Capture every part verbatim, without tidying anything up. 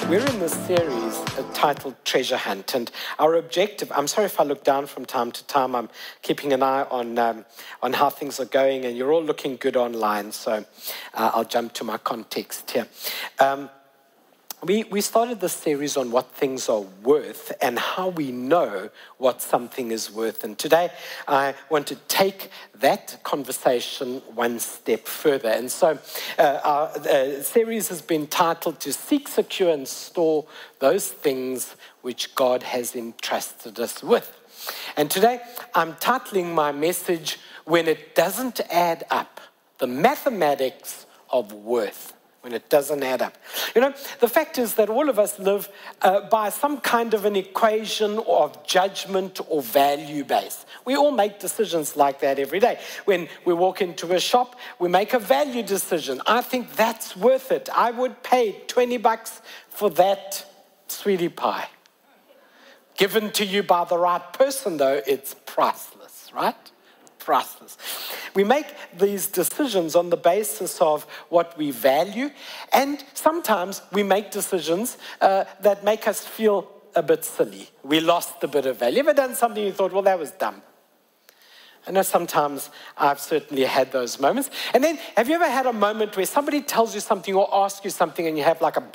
We're in this series uh, titled Treasure Hunt, and our objective, I'm sorry if I look down from time to time, I'm keeping an eye on um, on how things are going, and you're all looking good online, so uh, I'll jump to my context here. Um, we, we started this series on what things are worth and how we know what something is worth, and today I want to take that conversation one step further. And so uh, our uh, series has been titled To Seek, Secure and Store Those Things Which God Has Entrusted Us With. And today I'm titling my message, When It Doesn't Add Up, the Mathematics of Worth. When it doesn't add up. You know, the fact is that all of us live uh, by some kind of an equation of judgment or value base. We all make decisions like that every day. When we walk into a shop, we make a value decision. I think that's worth it. I would pay twenty bucks for that sweetie pie. Given to you by the right person, though, it's priceless, right? Priceless. We make these decisions on the basis of what we value, and sometimes we make decisions uh, that make us feel a bit silly. We lost a bit of value. Ever done something you thought, well, that was dumb? I know sometimes I've certainly had those moments. And then, have you ever had a moment where somebody tells you something or asks you something and you have like a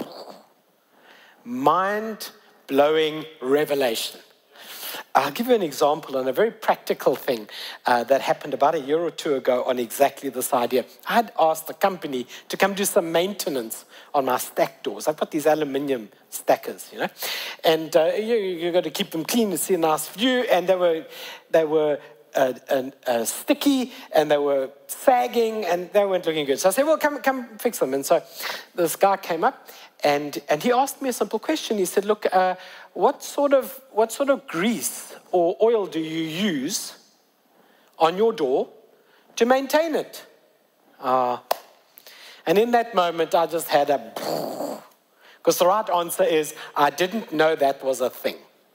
mind-blowing revelation? I'll give you an example on a very practical thing uh, that happened about a year or two ago on exactly this idea. I had asked the company to come do some maintenance on my stack doors. I've got these aluminium stackers, you know, and uh, you, you've got to keep them clean to see a nice view, and they were, they were uh, uh, uh, sticky, and they were sagging, and they weren't looking good. So I said, well, come, come fix them. And so this guy came up, and, and he asked me a simple question. He said, look, uh, What sort of what sort of grease or oil do you use on your door to maintain it? Uh, and in that moment, I just had a... Because the right answer is, I didn't know that was a thing.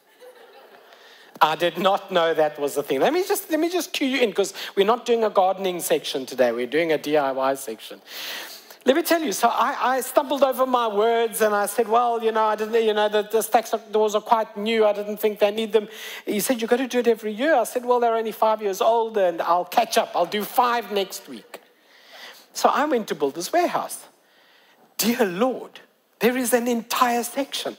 I did not know that was a thing. Let me just, let me just cue you in, because we're not doing a gardening section today. We're doing a D I Y section. Let me tell you, so I, I stumbled over my words and I said, well, you know, I didn't, you know, the, the stack doors are quite new. I didn't think they need them. He said, you've got to do it every year. I said, well, they're only five years old and I'll catch up. I'll do five next week. So I went to Builders Warehouse. Dear Lord, there is an entire section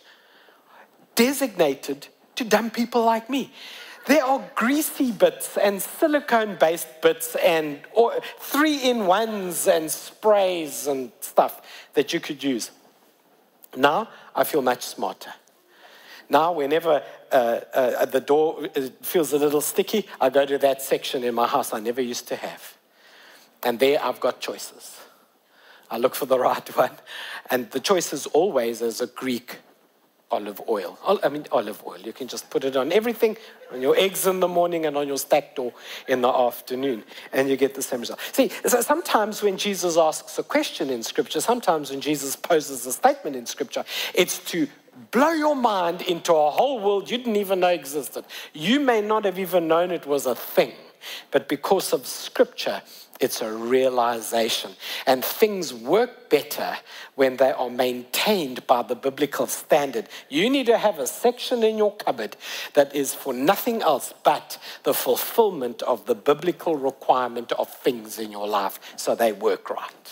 designated to dumb people like me. There are greasy bits and silicone-based bits and three-in-ones and sprays and stuff that you could use. Now, I feel much smarter. Now, whenever uh, uh, the door feels a little sticky, I go to that section in my house I never used to have. And there I've got choices. I look for the right one. And the choice is always as a Greek olive oil. I mean, olive oil. You can just put it on everything, on your eggs in the morning and on your stack door in the afternoon, and you get the same result. See, so sometimes when Jesus asks a question in Scripture, sometimes when Jesus poses a statement in Scripture, it's to blow your mind into a whole world you didn't even know existed. You may not have even known it was a thing, but because of Scripture, it's a realization. And things work better when they are maintained by the biblical standard. You need to have a section in your cupboard that is for nothing else but the fulfillment of the biblical requirement of things in your life, so they work right.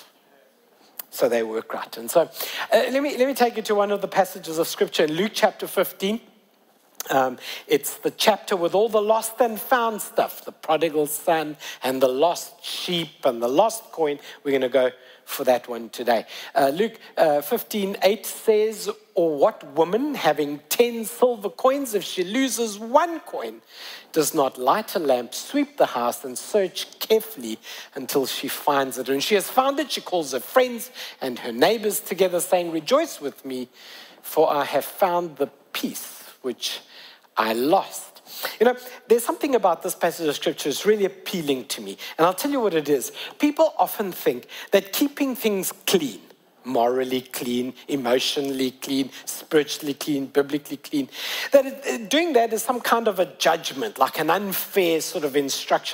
So they work right. And so uh, let me, let me take you to one of the passages of Scripture in Luke chapter fifteen. Um, it's the chapter with all the lost and found stuff, the prodigal son and the lost sheep and the lost coin. We're going to go for that one today. Uh, Luke uh, fifteen eight says, or what woman having ten silver coins, if she loses one coin, does not light a lamp, sweep the house and search carefully until she finds it. And she has found it, she calls her friends and her neighbors together, saying, rejoice with me, for I have found the piece which I lost. You know, there's something about this passage of Scripture that's really appealing to me. And I'll tell you what it is. People often think that keeping things clean, morally clean, emotionally clean, spiritually clean, biblically clean, that it, doing that is some kind of a judgment, like an unfair sort of instruction.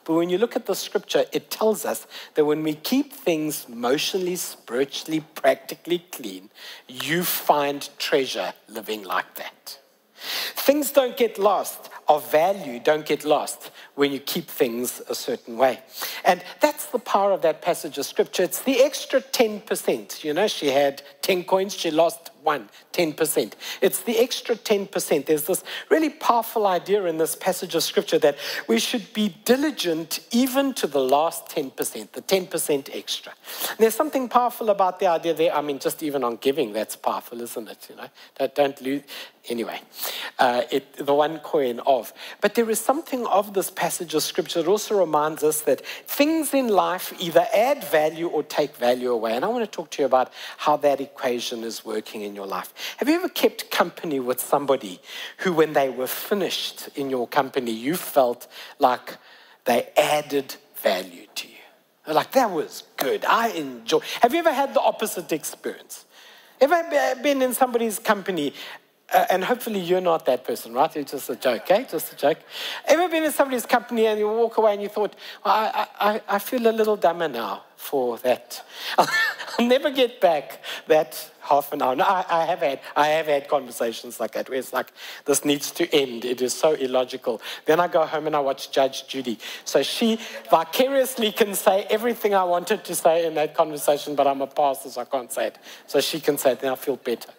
But when you look at the scripture, it tells us that when we keep things emotionally, spiritually, practically clean, you find treasure living like that. Things don't get lost, of value don't get lost when you keep things a certain way. And that's the power of that passage of scripture. It's the extra ten percent. You know, she had ten coins, she lost one, ten percent. It's the extra ten percent. There's this really powerful idea in this passage of scripture that we should be diligent even to the last ten percent, the ten percent extra. And there's something powerful about the idea there. I mean, just even on giving, that's powerful, isn't it? You know, don't, don't lose. Anyway, uh, it, the one coin of. But there is something of this passage of scripture that also reminds us that things in life either add value or take value away. And I want to talk to you about how that equation is working in your life. Have you ever kept company with somebody who, when they were finished in your company, you felt like they added value to you? Like, that was good. I enjoy. Have you ever had the opposite experience? Ever been in somebody's company? Uh, and hopefully you're not that person, right? It's just a joke, okay? Just a joke. Ever been in somebody's company and you walk away and you thought, well, I, I, I feel a little dumber now for that. I'll never get back that half an hour. No, I, I have had I have had conversations like that where it's like, this needs to end. It is so illogical. Then I go home and I watch Judge Judy. So she vicariously can say everything I wanted to say in that conversation, but I'm a pastor, so I can't say it. So she can say it, then I feel better.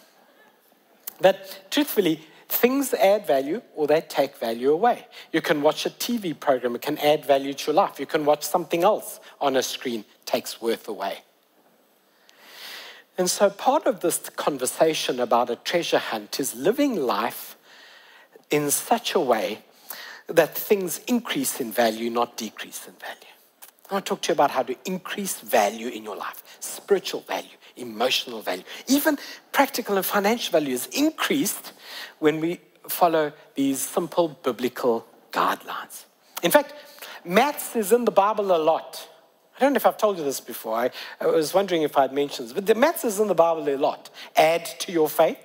But truthfully, things add value or they take value away. You can watch a T V program, it can add value to your life. You can watch something else on a screen, takes worth away. And so part of this conversation about a treasure hunt is living life in such a way that things increase in value, not decrease in value. I want to talk to you about how to increase value in your life, spiritual value, emotional value, even practical and financial value is increased when we follow these simple biblical guidelines. In fact, maths is in the Bible a lot. I don't know if I've told you this before. I, I was wondering if I'd mentioned this, but the maths is in the Bible a lot. Add to your faith,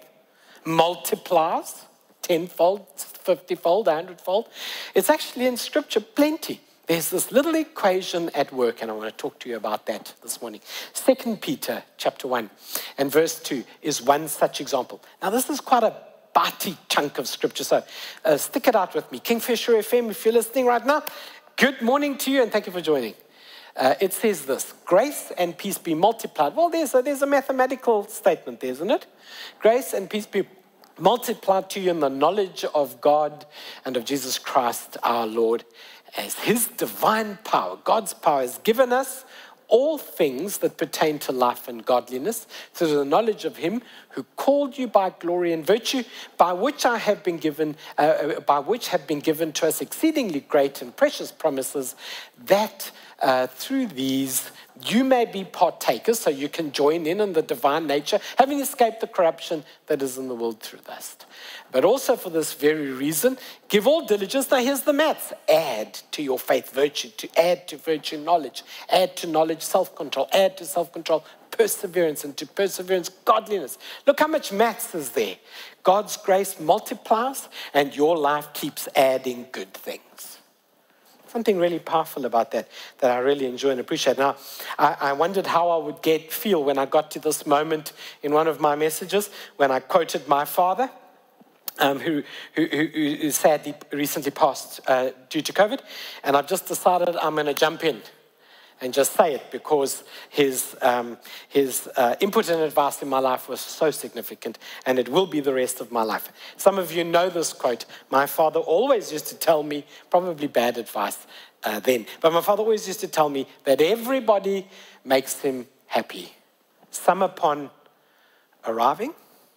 multiplies, tenfold, fiftyfold, a hundredfold. It's actually in Scripture plenty. There's this little equation at work, and I want to talk to you about that this morning. Second Peter chapter one and verse two is one such example. Now, this is quite a bitey chunk of scripture, so uh, stick it out with me. Kingfisher F M, if you're listening right now, good morning to you, and thank you for joining. Uh, it says this, grace and peace be multiplied. Well, there's a, there's a mathematical statement there, isn't it? Grace and peace be multiplied to you in the knowledge of God and of Jesus Christ our Lord, as his divine power, God's power, has given us all things that pertain to life and godliness through the knowledge of him who called you by glory and virtue, by which I have been given, uh, by which have been given to us exceedingly great and precious promises, that uh, through these you may be partakers, so you can join in in the divine nature, having escaped the corruption that is in the world through lust. But also for this very reason, give all diligence. Now here's the maths. Add to your faith virtue, to add to virtue knowledge, add to knowledge self-control, add to self-control perseverance, and to perseverance godliness. Look how much maths is there. God's grace multiplies and your life keeps adding good things. Something really powerful about that that I really enjoy and appreciate. Now, I, I wondered how I would get feel when I got to this moment in one of my messages when I quoted my father, um, who, who, who, who sadly recently passed uh, due to COVID. And I've just decided I'm going to jump in and just say it because his, um, his uh, input and advice in my life was so significant, and it will be the rest of my life. Some of you know this quote. My father always used to tell me, probably bad advice uh, then, but my father always used to tell me that everybody makes him happy. Some upon arriving,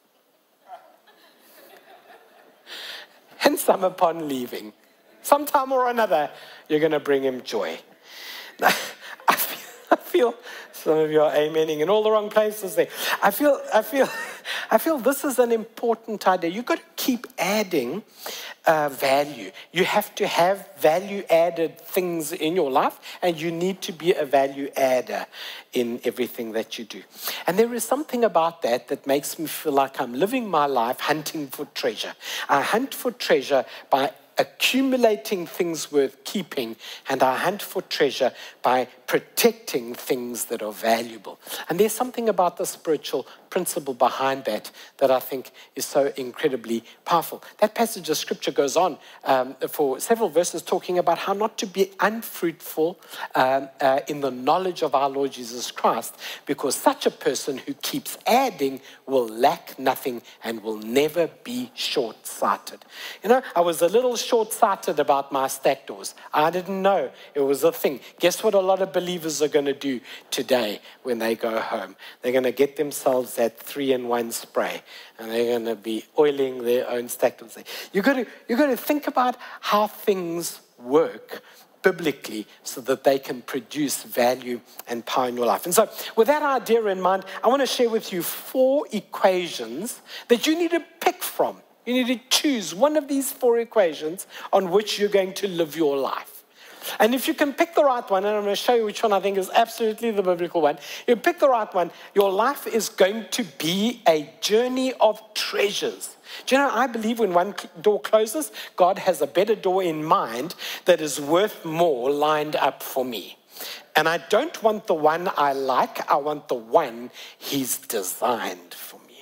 and some upon leaving. Sometime or another, you're going to bring him joy. I feel, I feel some of you are amening in all the wrong places there. I feel, I feel, I feel this is an important idea. You've got to keep adding uh, value. You have to have value-added things in your life, and you need to be a value adder in everything that you do. And there is something about that that makes me feel like I'm living my life hunting for treasure. I hunt for treasure by accumulating things worth keeping, and I hunt for treasure by protecting things that are valuable. And there's something about the spiritual principle behind that that I think is so incredibly powerful. That passage of scripture goes on um, for several verses talking about how not to be unfruitful um, uh, in the knowledge of our Lord Jesus Christ, because such a person who keeps adding will lack nothing and will never be short-sighted. You know, I was a little short-sighted about my stack doors. I didn't know it was a thing. Guess what a lot of believers are going to do today when they go home? They're going to get themselves that three-in-one spray, and they're going to be oiling their own stack doors. You've got to, you've got to think about how things work biblically so that they can produce value and power in your life. And so with that idea in mind, I want to share with you four equations that you need to pick from. You need to choose one of these four equations on which you're going to live your life. And if you can pick the right one, and I'm going to show you which one I think is absolutely the biblical one, you pick the right one, your life is going to be a journey of treasures. Do you know, I believe when one door closes, God has a better door in mind that is worth more lined up for me. And I don't want the one I like, I want the one He's designed for me.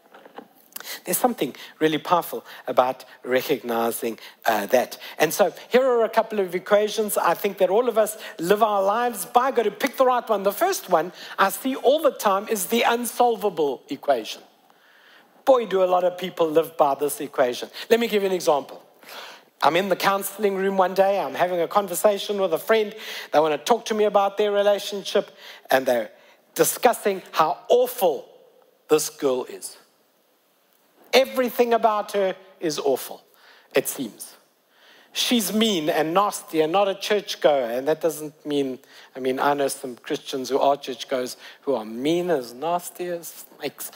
There's something really powerful about recognizing uh, that. And so here are a couple of equations I think that all of us live our lives by. Got to pick the right one. The first one I see all the time is the unsolvable equation. Boy, do a lot of people live by this equation. Let me give you an example. I'm in the counseling room one day. I'm having a conversation with a friend. They want to talk to me about their relationship, and they're discussing how awful this girl is. Everything about her is awful, it seems. She's mean and nasty and not a churchgoer. And that doesn't mean, I mean, I know some Christians who are churchgoers who are mean as nasty as snakes.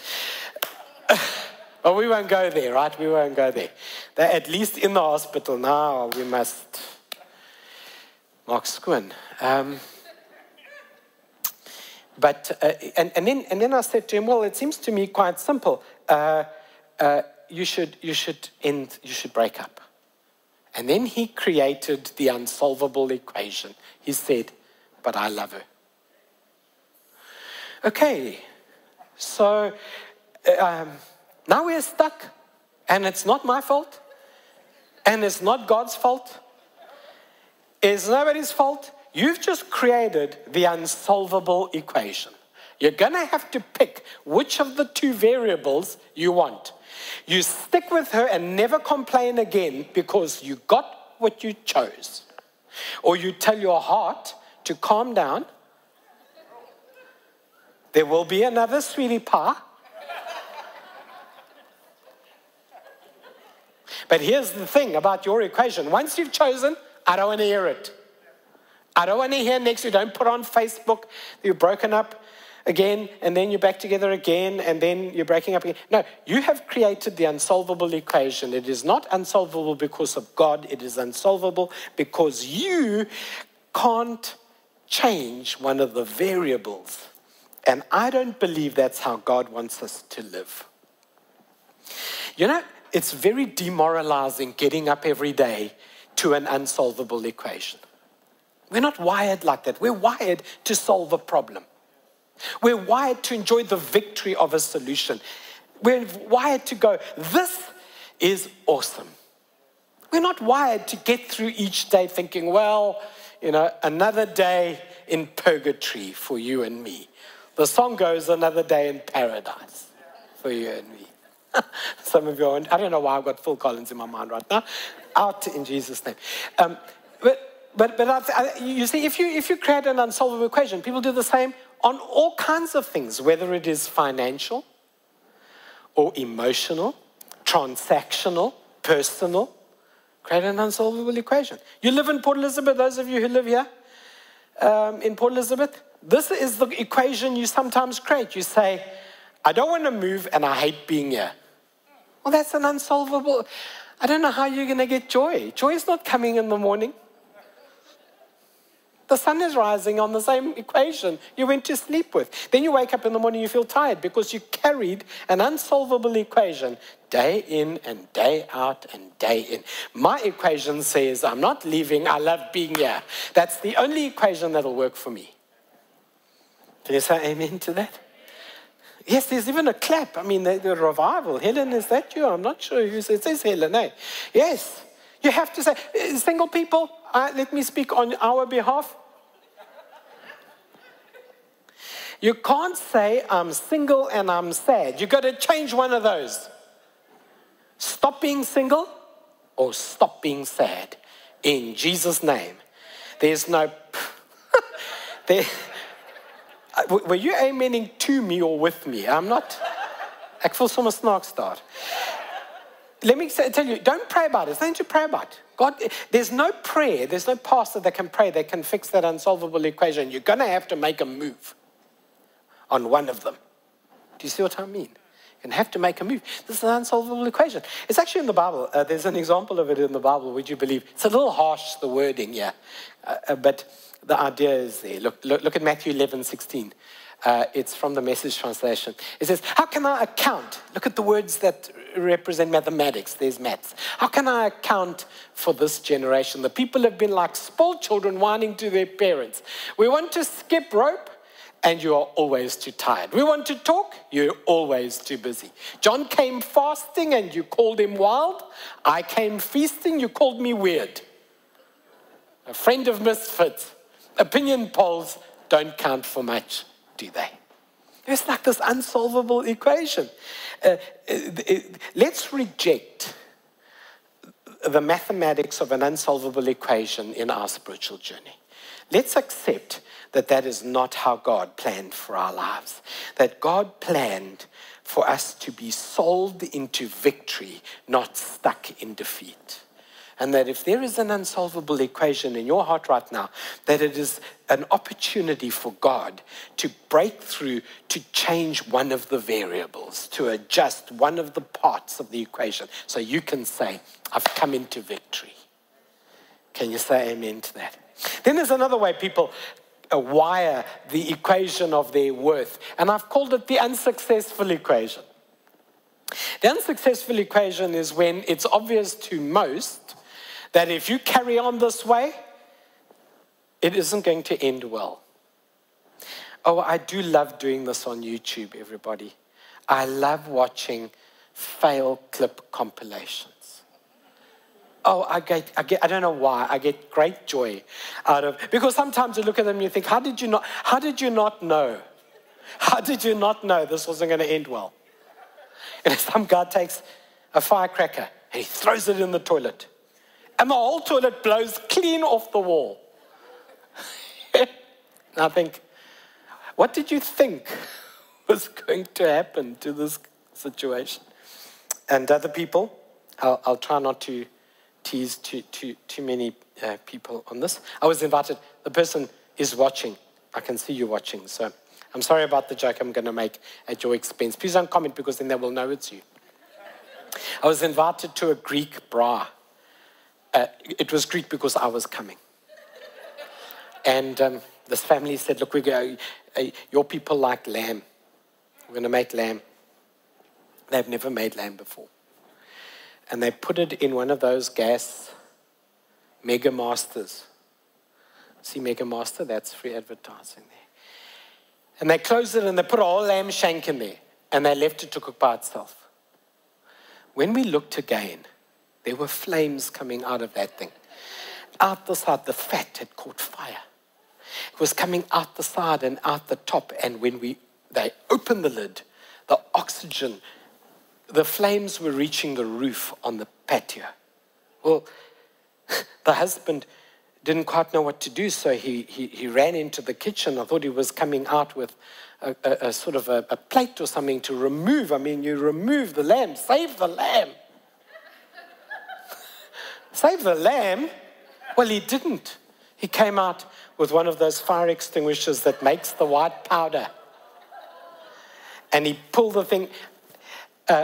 But we won't go there, right? We won't go there. They're at least in the hospital now. We must. Mark Squin. Um, but, uh, and, and, then, and then I said to him, well, it seems to me quite simple. Uh, Uh, you should you should end you should break up. And then he created the unsolvable equation. He said, but I love her. Okay, so um, now we're stuck, and it's not my fault, and it's not God's fault. It's nobody's fault. You've just created the unsolvable equation. You're going to have to pick which of the two variables you want. You stick with her and never complain again because you got what you chose. Or you tell your heart to calm down. There will be another sweetie pie. But here's the thing about your equation. Once you've chosen, I don't want to hear it. I don't want to hear next. You don't put on Facebook that you're broken up again, and then you're back together again, and then you're breaking up again. No, you have created the unsolvable equation. It is not unsolvable because of God. It is unsolvable because you can't change one of the variables. And I don't believe that's how God wants us to live. You know, it's very demoralizing getting up every day to an unsolvable equation. We're not wired like that. We're wired to solve a problem. We're wired to enjoy the victory of a solution. We're wired to go, this is awesome. We're not wired to get through each day thinking, well, you know, another day in purgatory for you and me. The song goes, another day in paradise for you and me. Some of you are, I don't know why I've got Phil Collins in my mind right now. Out in Jesus' name. Um, but but but I, I, you see, if you if you create an unsolvable equation, people do the same on all kinds of things, whether it is financial or emotional, transactional, personal. Create an unsolvable equation. You live in Port Elizabeth, those of you who live here um, in Port Elizabeth, this is the equation you sometimes create. You say, I don't want to move and I hate being here. Well, that's an unsolvable. I don't know how you're going to get joy. Joy is not coming in the morning. The sun is rising on the same equation you went to sleep with. Then you wake up in the morning, you feel tired because you carried an unsolvable equation day in and day out and day in. My equation says, I'm not leaving, I love being here. That's the only equation that'll work for me. Can you say amen to that? Yes, there's even a clap. I mean, the, the revival. Helen, is that you? I'm not sure who says, it says Helen, eh? Yes. You have to say, single people, uh, let me speak on our behalf. You can't say, I'm single and I'm sad. You've got to change one of those. Stop being single or stop being sad. In Jesus' name. There's no... there, were you amening to me or with me? I'm not... Ek voel sommer snaaks daar. Let me say, tell you, don't pray about it. It's nothing to pray about. God, there's no prayer, there's no pastor that can pray that can fix that unsolvable equation. You're going to have to make a move on one of them. Do you see what I mean? You're going to have to make a move. This is an unsolvable equation. It's actually in the Bible. Uh, there's an example of it in the Bible, would you believe? It's a little harsh, the wording here. Uh, uh, but the idea is there. Look, look, look at Matthew eleven sixteen. Uh, it's from the Message translation. It says, how can I account? Look at the words that represent mathematics. There's maths. How can I account for this generation? The people have been like spoiled children whining to their parents. We want to skip rope, and you are always too tired. We want to talk, you're always too busy. John came fasting, and you called him wild. I came feasting, you called me weird. A friend of misfits. Opinion polls don't count for much, do they? It's like this unsolvable equation. Uh, it, it, let's reject the mathematics of an unsolvable equation in our spiritual journey. Let's accept that that is not how God planned for our lives. That God planned for us to be sold into victory, not stuck in defeat. And that if there is an unsolvable equation in your heart right now, that it is an opportunity for God to break through, to change one of the variables, to adjust one of the parts of the equation, so you can say, I've come into victory. Can you say amen to that? Then there's another way people uh, wire the equation of their worth, and I've called it the unsuccessful equation. The unsuccessful equation is when it's obvious to most that if you carry on this way, it isn't going to end well. Oh, I do love doing this on YouTube, everybody. I love watching fail clip compilations. Oh, I get, I get, I don't know why, I get great joy out of, because sometimes you look at them and you think, how did you not, how did you not know? How did you not know this wasn't going to end well? And some guy takes a firecracker and he throws it in the toilet. And the whole toilet blows clean off the wall. And I think, what did you think was going to happen to this situation? And other people, I'll, I'll try not to tease too, too, too many uh, people on this. I was invited, the person is watching. I can see you watching. So I'm sorry about the joke I'm going to make at your expense. Please don't comment, because then they will know it's you. I was invited to a Greek bra. Uh, it was Greek because I was coming. And um, this family said, look, we go, uh, your people like lamb. We're going to make lamb. They've never made lamb before. And they put it in one of those gas Mega Masters. See Mega Master? That's free advertising there. And they closed it and they put a whole lamb shank in there. And they left it to cook by itself. When we looked again, there were flames coming out of that thing. Out the side, the fat had caught fire. It was coming out the side and out the top. And when we they opened the lid, the oxygen, the flames were reaching the roof on the patio. Well, the husband didn't quite know what to do, so he, he, he ran into the kitchen. I thought he was coming out with a, a, a sort of a, a plate or something to remove. I mean, you remove the lamb, save the lamb. Save the lamb? Well, he didn't. He came out with one of those fire extinguishers that makes the white powder. And he pulled the thing. Uh,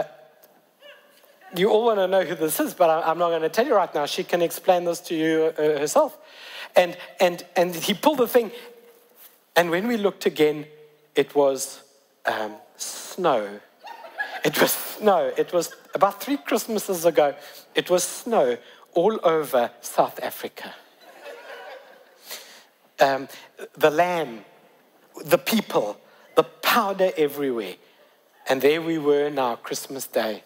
you all want to know who this is, but I, I'm not going to tell you right now. She can explain this to you uh, herself. And, and, and he pulled the thing. And when we looked again, it was um, snow. It was snow. It was about three Christmases ago. It was snow all over South Africa. Um, the lamb, the people, the powder everywhere. And there we were now, Christmas Day.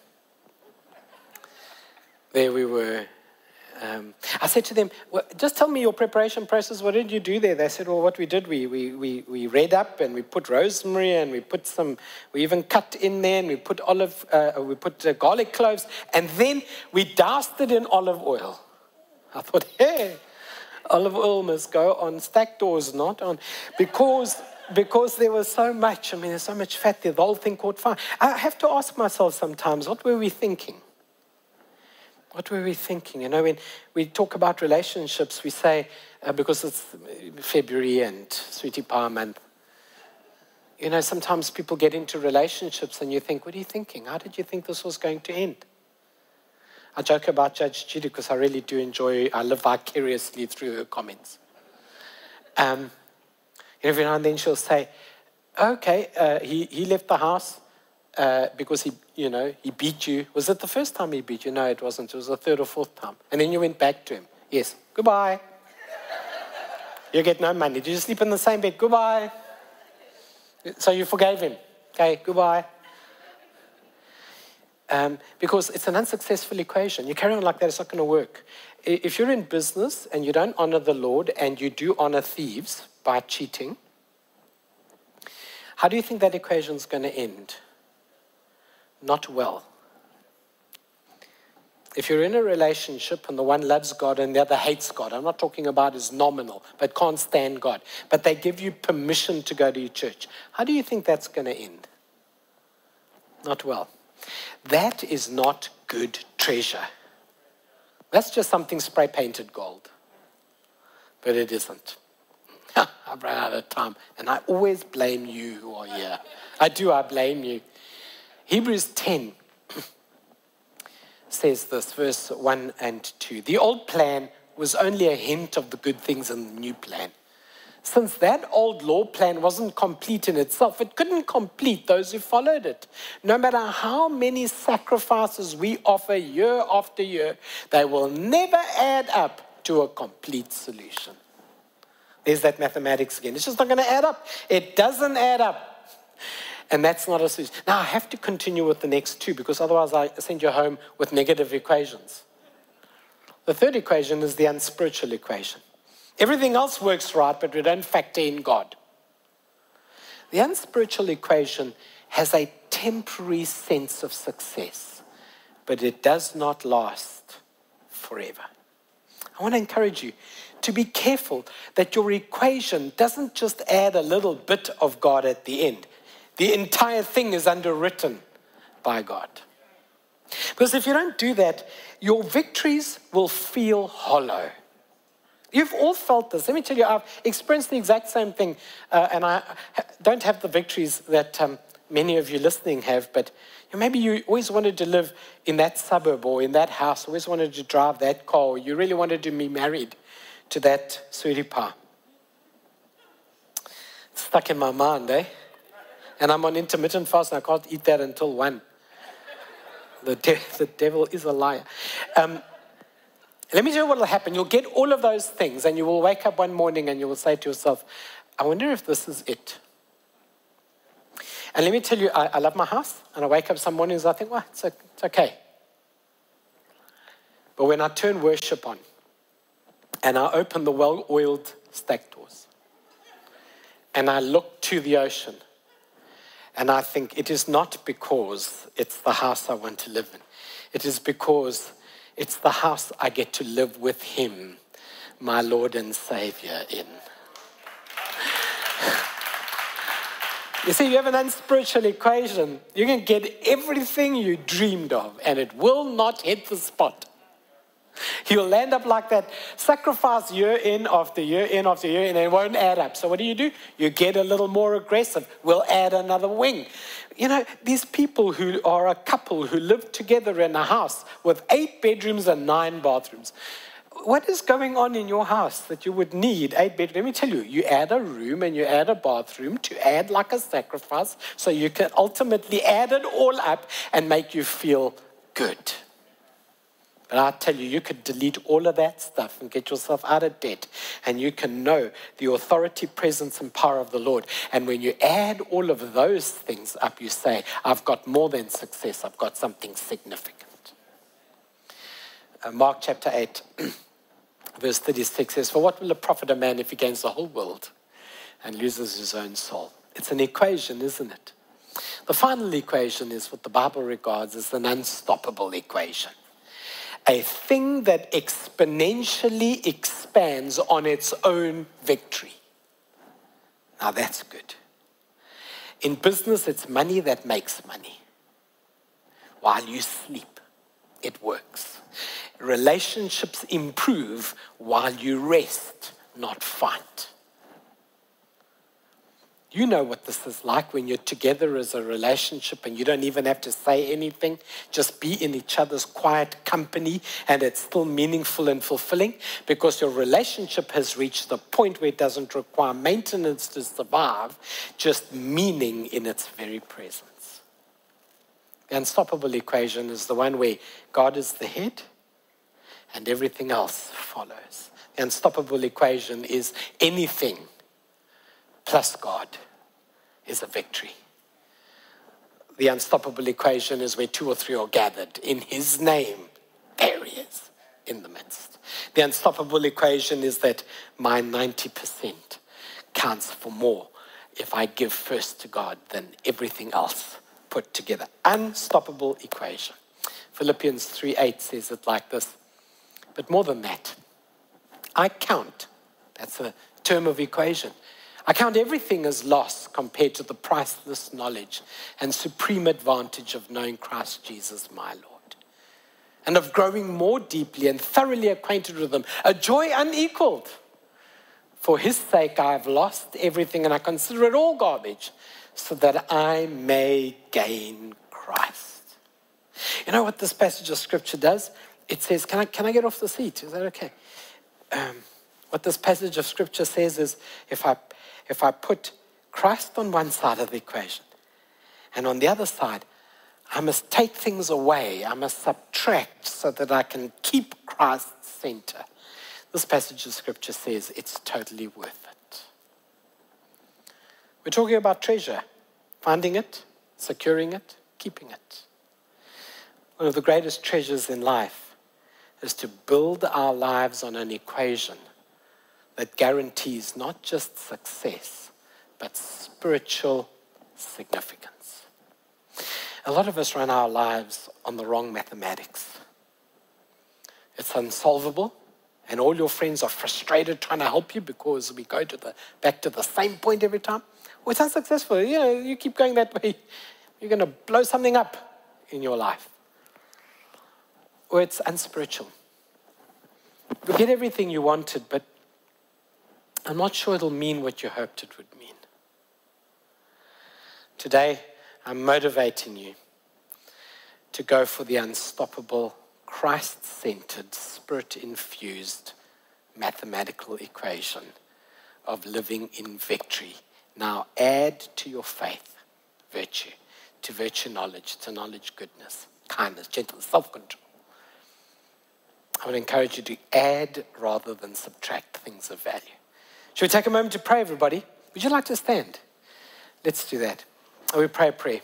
There we were. Um, I said to them, well, just tell me your preparation process. What did you do there? They said, well, what we did, we, we, we, we read up and we put rosemary and we put some, we even cut in there and we put olive, uh, we put uh, garlic cloves, and then we doused it in olive oil. I thought, hey, olive oil must go on stack doors, not on, because, because there was so much, I mean, there's so much fat there, the whole thing caught fire. I have to ask myself sometimes, what were we thinking? What were we thinking? You know, when we talk about relationships, we say, uh, because it's February and Sweetie Pie month, you know, sometimes people get into relationships and you think, what are you thinking? How did you think this was going to end? I joke about Judge Judy because I really do enjoy, I live vicariously through her comments. Um, every now and then she'll say, okay, uh, he, he left the house uh, because he, you know, he beat you. Was it the first time he beat you? No, it wasn't. It was the third or fourth time. And then you went back to him. Yes, goodbye. You get no money. Did you sleep in the same bed? Goodbye. So you forgave him. Okay, goodbye. Um, because it's an unsuccessful equation. You carry on like that, it's not going to work. If you're in business and you don't honor the Lord and you do honor thieves by cheating, how do you think that equation's going to end? Not well. If you're in a relationship and the one loves God and the other hates God, I'm not talking about is nominal, but can't stand God, but they give you permission to go to your church, how do you think that's going to end? Not well. That is not good treasure. That's just something spray-painted gold. But it isn't. I've run out of time. And I always blame you who are here. I do, I blame you. Hebrews ten says this, verse one and two. The old plan was only a hint of the good things in the new plan. Since that old law plan wasn't complete in itself, it couldn't complete those who followed it. No matter how many sacrifices we offer year after year, they will never add up to a complete solution. There's that mathematics again. It's just not going to add up. It doesn't add up. And that's not a solution. Now, I have to continue with the next two because otherwise I send you home with negative equations. The third equation is the unspiritual equation. Everything else works right, but we don't factor in God. The unspiritual equation has a temporary sense of success, but it does not last forever. I want to encourage you to be careful that your equation doesn't just add a little bit of God at the end. The entire thing is underwritten by God. Because if you don't do that, your victories will feel hollow. You've all felt this. Let me tell you, I've experienced the exact same thing. Uh, and I don't have the victories that um, many of you listening have, but you know, maybe you always wanted to live in that suburb or in that house, always wanted to drive that car, or you really wanted to be married to that sweetie pie. It's stuck in my mind, eh? And I'm on intermittent fast and I can't eat that until one. The, de- the devil is a liar. Um, Let me tell you what will happen. You'll get all of those things and you will wake up one morning and you will say to yourself, I wonder if this is it. And let me tell you, I, I love my house and I wake up some mornings and I think, well, it's, it's okay. But when I turn worship on and I open the well-oiled stack doors and I look to the ocean and I think it is not because it's the house I want to live in. It is because it's the house I get to live with him, my Lord and Savior, in. You see, you have an unspiritual equation. You can get everything you dreamed of, and it will not hit the spot. You'll end up like that. Sacrifice year in after year in after year, and it won't add up. So what do you do? You get a little more aggressive. We'll add another wing. You know, these people who are a couple who live together in a house with eight bedrooms and nine bathrooms, What is going on in your house that you would need eight bedrooms? Let me tell you, you add a room and you add a bathroom to add like a sacrifice so you can ultimately add it all up and make you feel good. But I tell you, you could delete all of that stuff and get yourself out of debt, and you can know the authority, presence, and power of the Lord. And when you add all of those things up, you say, I've got more than success, I've got something significant. Uh, Mark chapter eight, verse thirty-six says, for what will it profit a man if he gains the whole world and loses his own soul? It's an equation, isn't it? The final equation is what the Bible regards as an unstoppable equation. A thing that exponentially expands on its own victory. Now that's good. In business, it's money that makes money. While you sleep, it works. Relationships improve while you rest, not fight. You know what this is like when you're together as a relationship and you don't even have to say anything. Just be in each other's quiet company and it's still meaningful and fulfilling because your relationship has reached the point where it doesn't require maintenance to survive, just meaning in its very presence. The unstoppable equation is the one where God is the head and everything else follows. The unstoppable equation is anything plus God is a victory. The unstoppable equation is where two or three are gathered in his name. There he is in the midst. The unstoppable equation is that my ninety percent counts for more if I give first to God than everything else put together. Unstoppable equation. Philippians three eight says it like this. But more than that, I count. That's a term of equation. I count everything as loss compared to the priceless knowledge and supreme advantage of knowing Christ Jesus my Lord, and of growing more deeply and thoroughly acquainted with him, a joy unequaled. For his sake I have lost everything and I consider it all garbage so that I may gain Christ. You know what this passage of scripture does? It says, can I, can I get off the seat? Is that okay? Um, what this passage of scripture says is if I If I put Christ on one side of the equation and on the other side, I must take things away. I must subtract so that I can keep Christ center. This passage of scripture says it's totally worth it. We're talking about treasure, finding it, securing it, keeping it. One of the greatest treasures in life is to build our lives on an equation that guarantees not just success, but spiritual significance. A lot of us run our lives on the wrong mathematics. It's unsolvable, and all your friends are frustrated trying to help you because we go to the back to the same point every time. Well, it's unsuccessful. You know, you keep going that way, you're going to blow something up in your life. Or it's unspiritual. You get everything you wanted, but I'm not sure it'll mean what you hoped it would mean. Today, I'm motivating you to go for the unstoppable, Christ-centered, spirit-infused mathematical equation of living in victory. Now add to your faith virtue, to virtue knowledge, to knowledge goodness, kindness, gentleness, self-control. I would encourage you to add rather than subtract things of value. Should we take a moment to pray, everybody? Would you like to stand? Let's do that. We pray a prayer.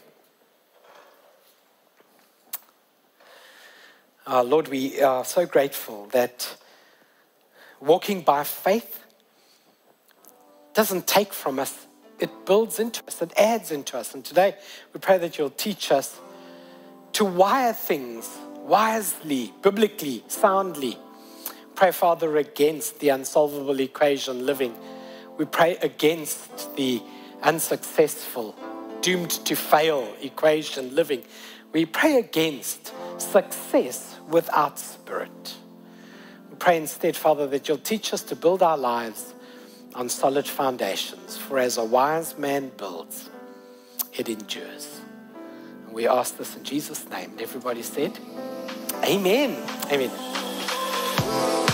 Uh, Lord, we are so grateful that walking by faith doesn't take from us. It builds into us. It adds into us. And today, we pray that you'll teach us to wire things wisely, biblically, soundly. Pray, Father, against the unsolvable equation living. We pray against the unsuccessful, doomed to fail equation living. We pray against success without spirit. We pray instead, Father, that you'll teach us to build our lives on solid foundations. For as a wise man builds, it endures. And we ask this in Jesus' name. And everybody said, Amen. Amen.